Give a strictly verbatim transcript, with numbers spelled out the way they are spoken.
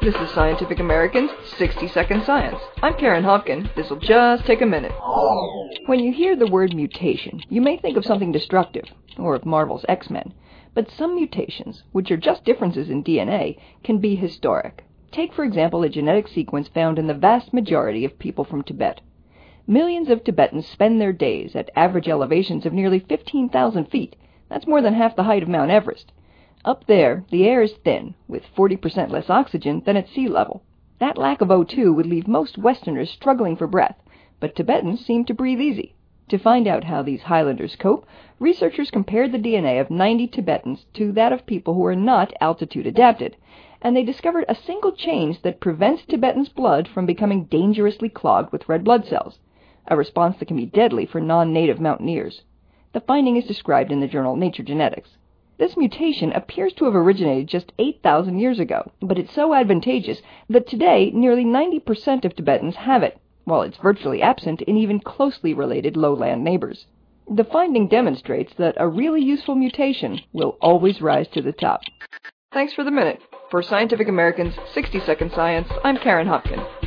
This is Scientific American's sixty second Science. I'm Karen Hopkin. This'll just take a minute. When you hear the word mutation, you may think of something destructive, or of Marvel's X-Men. But some mutations, which are just differences in D N A, can be historic. Take, for example, a genetic sequence found in the vast majority of people from Tibet. Millions of Tibetans spend their days at average elevations of nearly fifteen thousand feet. That's more than half the height of Mount Everest. Up there, the air is thin, with forty percent less oxygen than at sea level. That lack of O two would leave most Westerners struggling for breath, but Tibetans seem to breathe easy. To find out how these highlanders cope, researchers compared the D N A of ninety Tibetans to that of people who are not altitude adapted, and they discovered a single change that prevents Tibetans' blood from becoming dangerously clogged with red blood cells, a response that can be deadly for non-native mountaineers. The finding is described in the journal Nature Genetics. This mutation appears to have originated just eight thousand years ago, but it's so advantageous that today nearly ninety percent of Tibetans have it, while it's virtually absent in even closely related lowland neighbors. The finding demonstrates that a really useful mutation will always rise to the top. Thanks for the minute. For Scientific American's sixty second Science, I'm Karen Hopkin.